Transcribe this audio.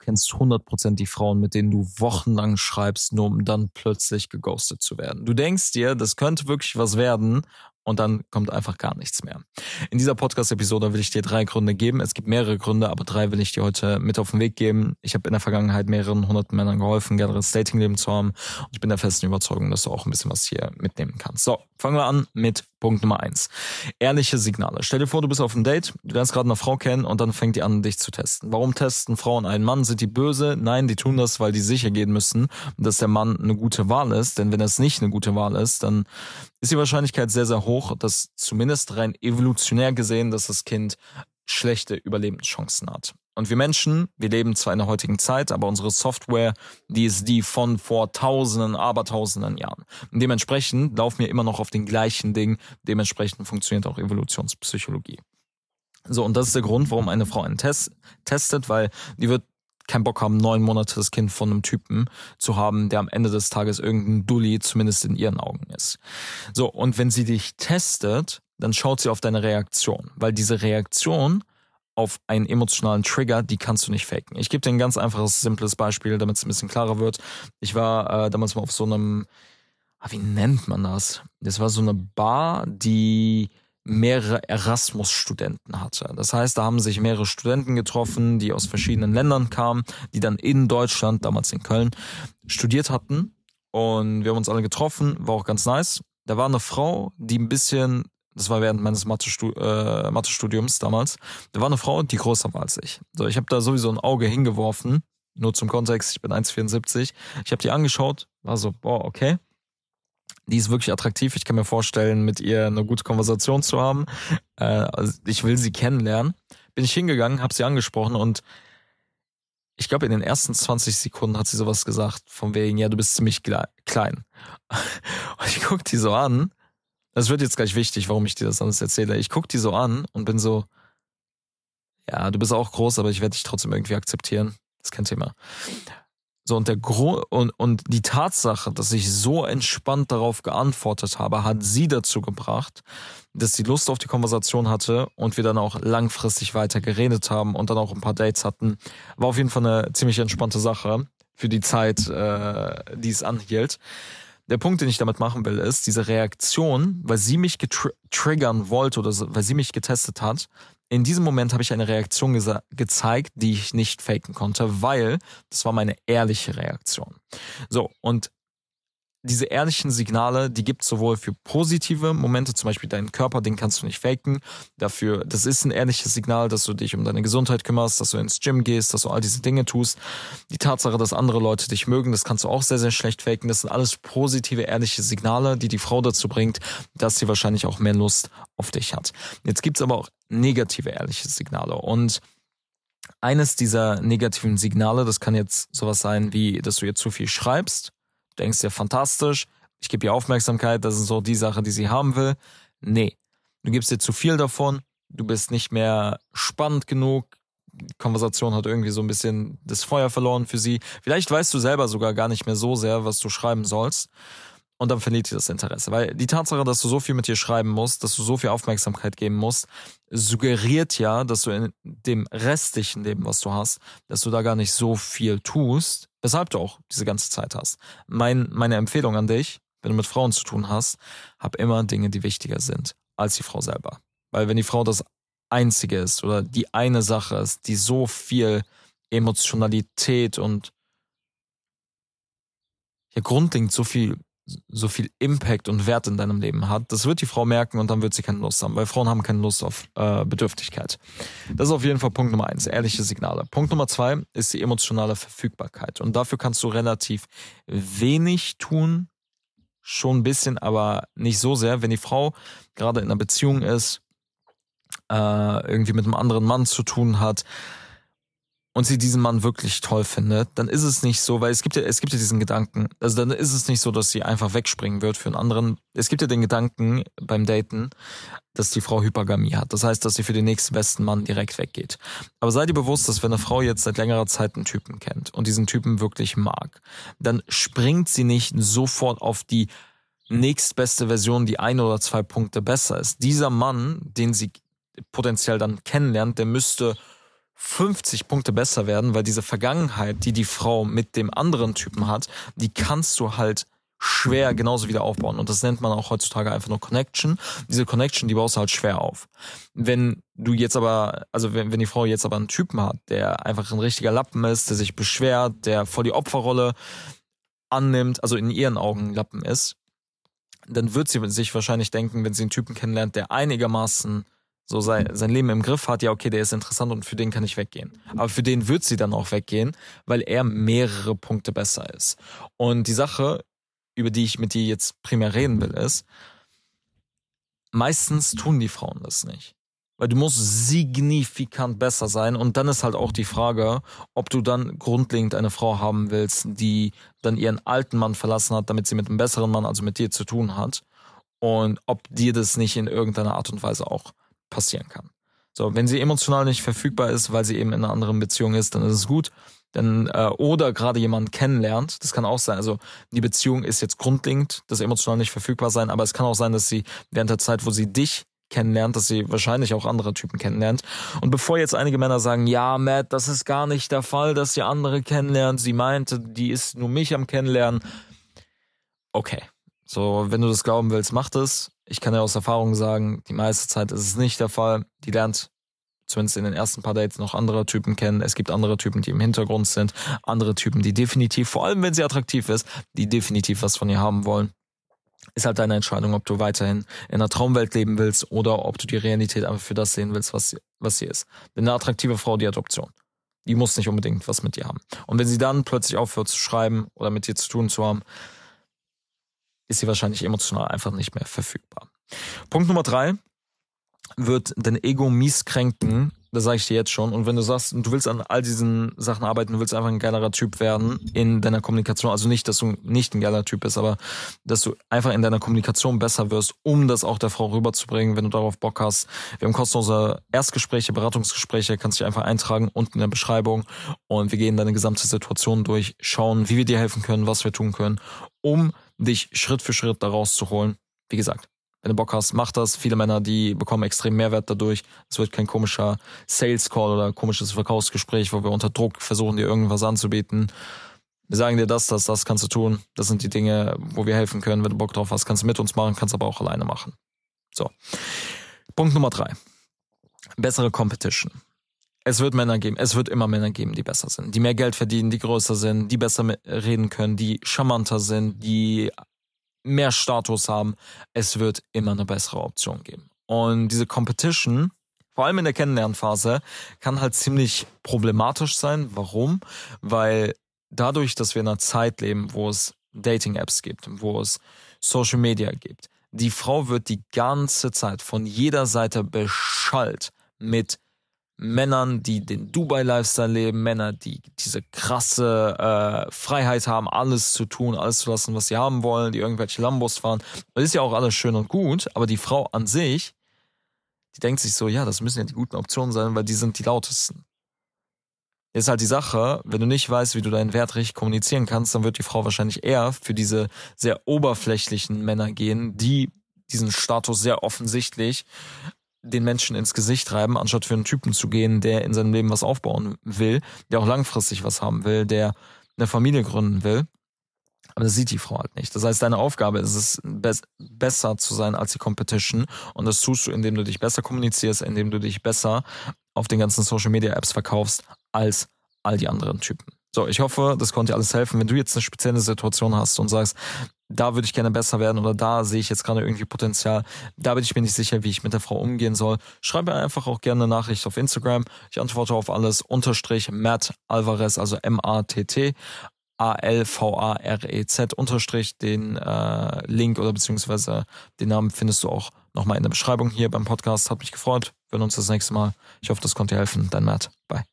kennst 100% die Frauen, mit denen du wochenlang schreibst, nur um dann plötzlich geghostet zu werden. Du denkst dir, das könnte wirklich was werden und dann kommt einfach gar nichts mehr. In dieser Podcast-Episode will ich dir 3 Gründe geben. Es gibt mehrere Gründe, aber 3 will ich dir heute mit auf den Weg geben. Ich habe in der Vergangenheit mehreren hunderten Männern geholfen, generelles Datingleben zu haben. Und ich bin der festen Überzeugung, dass du auch ein bisschen was hier mitnehmen kannst. So, fangen wir an mit Punkt Nummer 1. Ehrliche Signale. Stell dir vor, du bist auf einem Date, du lernst gerade eine Frau kennen und dann fängt die an, dich zu testen. Warum testen Frauen einen Mann? Sind die böse? Nein, die tun das, weil die sicher gehen müssen, dass der Mann eine gute Wahl ist. Denn wenn es nicht eine gute Wahl ist, dann ist die Wahrscheinlichkeit sehr, sehr hoch, dass zumindest rein evolutionär gesehen, dass das Kind schlechte Überlebenschancen hat. Und wir Menschen, wir leben zwar in der heutigen Zeit, aber unsere Software, die ist die von vor Tausenden, Abertausenden Jahren. Und dementsprechend laufen wir immer noch auf den gleichen Dingen. Dementsprechend funktioniert auch Evolutionspsychologie. So, und das ist der Grund, warum eine Frau einen testet, weil die wird keinen Bock haben, 9 Monate das Kind von einem Typen zu haben, der am Ende des Tages irgendein Dulli zumindest in ihren Augen ist. So, und wenn sie dich testet, dann schaut sie auf deine Reaktion, weil diese Reaktion auf einen emotionalen Trigger, die kannst du nicht faken. Ich gebe dir ein ganz einfaches, simples Beispiel, damit es ein bisschen klarer wird. Ich war damals mal auf so einem, wie nennt man das? Das war so eine Bar, die mehrere Erasmus-Studenten hatte. Das heißt, da haben sich mehrere Studenten getroffen, die aus verschiedenen Ländern kamen, die dann in Deutschland, damals in Köln, studiert hatten. Und wir haben uns alle getroffen, war auch ganz nice. Da war eine Frau, die ein bisschen, das war während meines Mathe-Studiums damals, da war eine Frau, die größer war als ich. So, ich habe da sowieso ein Auge hingeworfen, nur zum Kontext, ich bin 1,74. Ich habe die angeschaut, war so, boah, okay. Die ist wirklich attraktiv. Ich kann mir vorstellen, mit ihr eine gute Konversation zu haben. Also ich will sie kennenlernen. Bin ich hingegangen, habe sie angesprochen und ich glaube, in den ersten 20 Sekunden hat sie sowas gesagt, von wegen, ja, du bist ziemlich klein. Und ich guck die so an. Das wird jetzt gleich wichtig, warum ich dir das alles erzähle. Ich guck die so an und bin so, ja, du bist auch groß, aber ich werde dich trotzdem irgendwie akzeptieren. Das ist kein Thema. So, und und die Tatsache, dass ich so entspannt darauf geantwortet habe, hat sie dazu gebracht, dass sie Lust auf die Konversation hatte und wir dann auch langfristig weiter geredet haben und dann auch ein paar Dates hatten. War auf jeden Fall eine ziemlich entspannte Sache für die Zeit, die es anhielt. Der Punkt, den ich damit machen will, ist, diese Reaktion, weil sie mich triggern wollte oder weil sie mich getestet hat, in diesem Moment habe ich eine Reaktion gezeigt, die ich nicht faken konnte, weil das war meine ehrliche Reaktion. So, und diese ehrlichen Signale, die gibt es sowohl für positive Momente, zum Beispiel deinen Körper, den kannst du nicht faken. Dafür, das ist ein ehrliches Signal, dass du dich um deine Gesundheit kümmerst, dass du ins Gym gehst, dass du all diese Dinge tust. Die Tatsache, dass andere Leute dich mögen, das kannst du auch sehr, sehr schlecht faken. Das sind alles positive, ehrliche Signale, die Frau dazu bringt, dass sie wahrscheinlich auch mehr Lust auf dich hat. Jetzt gibt's aber auch negative, ehrliche Signale. Und eines dieser negativen Signale, das kann jetzt sowas sein wie, dass du ihr zu viel schreibst. Du denkst dir, fantastisch, ich gebe ihr Aufmerksamkeit, das ist so die Sache, die sie haben will. Nee, du gibst ihr zu viel davon, du bist nicht mehr spannend genug, die Konversation hat irgendwie so ein bisschen das Feuer verloren für sie. Vielleicht weißt du selber sogar gar nicht mehr so sehr, was du schreiben sollst. Und dann verliert ihr das Interesse. Weil die Tatsache, dass du so viel mit ihr schreiben musst, dass du so viel Aufmerksamkeit geben musst, suggeriert ja, dass du in dem restlichen Leben, was du hast, dass du da gar nicht so viel tust, weshalb du auch diese ganze Zeit hast. Meine Empfehlung an dich, wenn du mit Frauen zu tun hast, hab immer Dinge, die wichtiger sind als die Frau selber. Weil wenn die Frau das Einzige ist oder die eine Sache ist, die so viel Emotionalität und ja grundlegend so viel Impact und Wert in deinem Leben hat, das wird die Frau merken und dann wird sie keine Lust haben, weil Frauen haben keine Lust auf Bedürftigkeit. Das ist auf jeden Fall Punkt Nummer 1, ehrliche Signale. Punkt Nummer 2 ist die emotionale Verfügbarkeit und dafür kannst du relativ wenig tun, schon ein bisschen, aber nicht so sehr. Wenn die Frau gerade in einer Beziehung ist, irgendwie mit einem anderen Mann zu tun hat, und sie diesen Mann wirklich toll findet, dann ist es nicht so, weil es gibt ja diesen Gedanken, also dann ist es nicht so, dass sie einfach wegspringen wird für einen anderen. Es gibt ja den Gedanken beim Daten, dass die Frau Hypergamie hat. Das heißt, dass sie für den nächsten besten Mann direkt weggeht. Aber sei dir bewusst, dass wenn eine Frau jetzt seit längerer Zeit einen Typen kennt und diesen Typen wirklich mag, dann springt sie nicht sofort auf die nächstbeste Version, die 1 oder 2 Punkte besser ist. Dieser Mann, den sie potenziell dann kennenlernt, der müsste 50 Punkte besser werden, weil diese Vergangenheit, die die Frau mit dem anderen Typen hat, die kannst du halt schwer genauso wieder aufbauen. Und das nennt man auch heutzutage einfach nur Connection. Diese Connection, die baust du halt schwer auf. Wenn du jetzt aber, also wenn die Frau jetzt aber einen Typen hat, der einfach ein richtiger Lappen ist, der sich beschwert, der voll die Opferrolle annimmt, also in ihren Augen ein Lappen ist, dann wird sie sich wahrscheinlich denken, wenn sie einen Typen kennenlernt, der einigermaßen so sein Leben im Griff hat, ja okay, der ist interessant und für den kann ich weggehen. Aber für den wird sie dann auch weggehen, weil er mehrere Punkte besser ist. Und die Sache, über die ich mit dir jetzt primär reden will, ist, meistens tun die Frauen das nicht. Weil du musst signifikant besser sein und dann ist halt auch die Frage, ob du dann grundlegend eine Frau haben willst, die dann ihren alten Mann verlassen hat, damit sie mit einem besseren Mann, also mit dir zu tun hat und ob dir das nicht in irgendeiner Art und Weise auch passieren kann. So, wenn sie emotional nicht verfügbar ist, weil sie eben in einer anderen Beziehung ist, dann ist es gut. Denn, oder gerade jemanden kennenlernt, das kann auch sein, also die Beziehung ist jetzt grundlegend, das emotional nicht verfügbar sein, aber es kann auch sein, dass sie während der Zeit, wo sie dich kennenlernt, dass sie wahrscheinlich auch andere Typen kennenlernt. Und bevor jetzt einige Männer sagen, ja, Matt, das ist gar nicht der Fall, dass sie andere kennenlernt, sie meinte, die ist nur mich am Kennenlernen. Okay, so, wenn du das glauben willst, mach das. Ich kann ja aus Erfahrung sagen, die meiste Zeit ist es nicht der Fall. Die lernt zumindest in den ersten paar Dates noch andere Typen kennen. Es gibt andere Typen, die im Hintergrund sind, andere Typen, die definitiv, vor allem wenn sie attraktiv ist, die definitiv was von ihr haben wollen. Ist halt deine Entscheidung, ob du weiterhin in einer Traumwelt leben willst oder ob du die Realität einfach für das sehen willst, was sie ist. Denn eine attraktive Frau, die hat Option. Die muss nicht unbedingt was mit dir haben. Und wenn sie dann plötzlich aufhört zu schreiben oder mit dir zu tun zu haben, ist sie wahrscheinlich emotional einfach nicht mehr verfügbar. Punkt Nummer 3 wird dein Ego mies kränken, das sage ich dir jetzt schon. Und wenn du sagst, du willst an all diesen Sachen arbeiten, du willst einfach ein geilerer Typ werden in deiner Kommunikation, also nicht, dass du nicht ein geiler Typ bist, aber dass du einfach in deiner Kommunikation besser wirst, um das auch der Frau rüberzubringen, wenn du darauf Bock hast. Wir haben kostenlose Erstgespräche, Beratungsgespräche, kannst dich einfach eintragen unten in der Beschreibung und wir gehen deine gesamte Situation durch, schauen, wie wir dir helfen können, was wir tun können, um dich Schritt für Schritt da rauszuholen. Wie gesagt, wenn du Bock hast, mach das. Viele Männer, die bekommen extrem Mehrwert dadurch. Es wird kein komischer Sales-Call oder komisches Verkaufsgespräch, wo wir unter Druck versuchen, dir irgendwas anzubieten. Wir sagen dir das kannst du tun. Das sind die Dinge, wo wir helfen können. Wenn du Bock drauf hast, kannst du mit uns machen, kannst aber auch alleine machen. So. Punkt Nummer 3. Bessere Competition. Es wird Männer geben, es wird immer Männer geben, die besser sind, die mehr Geld verdienen, die größer sind, die besser reden können, die charmanter sind, die mehr Status haben. Es wird immer eine bessere Option geben. Und diese Competition, vor allem in der Kennenlernphase, kann halt ziemlich problematisch sein. Warum? Weil dadurch, dass wir in einer Zeit leben, wo es Dating-Apps gibt, wo es Social Media gibt, die Frau wird die ganze Zeit von jeder Seite beschallt mit Männern, die den Dubai-Lifestyle leben, Männer, die diese krasse Freiheit haben, alles zu tun, alles zu lassen, was sie haben wollen, die irgendwelche Lambos fahren. Das ist ja auch alles schön und gut, aber die Frau an sich, die denkt sich so, ja, das müssen ja die guten Optionen sein, weil die sind die lautesten. Ist halt die Sache, wenn du nicht weißt, wie du deinen Wert richtig kommunizieren kannst, dann wird die Frau wahrscheinlich eher für diese sehr oberflächlichen Männer gehen, die diesen Status sehr offensichtlich den Menschen ins Gesicht reiben, anstatt für einen Typen zu gehen, der in seinem Leben was aufbauen will, der auch langfristig was haben will, der eine Familie gründen will. Aber das sieht die Frau halt nicht. Das heißt, deine Aufgabe ist es, besser zu sein als die Competition. Und das tust du, indem du dich besser kommunizierst, indem du dich besser auf den ganzen Social-Media-Apps verkaufst als all die anderen Typen. So, ich hoffe, das konnte dir alles helfen. Wenn du jetzt eine spezielle Situation hast und sagst, da würde ich gerne besser werden oder da sehe ich jetzt gerade irgendwie Potenzial, da bin ich mir nicht sicher, wie ich mit der Frau umgehen soll, schreib mir einfach auch gerne eine Nachricht auf Instagram. Ich antworte auf alles, _Matt Alvarez, also MATT ALVAREZ _ den Link oder beziehungsweise den Namen findest du auch nochmal in der Beschreibung hier beim Podcast. Hat mich gefreut. Wir hören uns das nächste Mal. Ich hoffe, das konnte dir helfen. Dein Matt. Bye.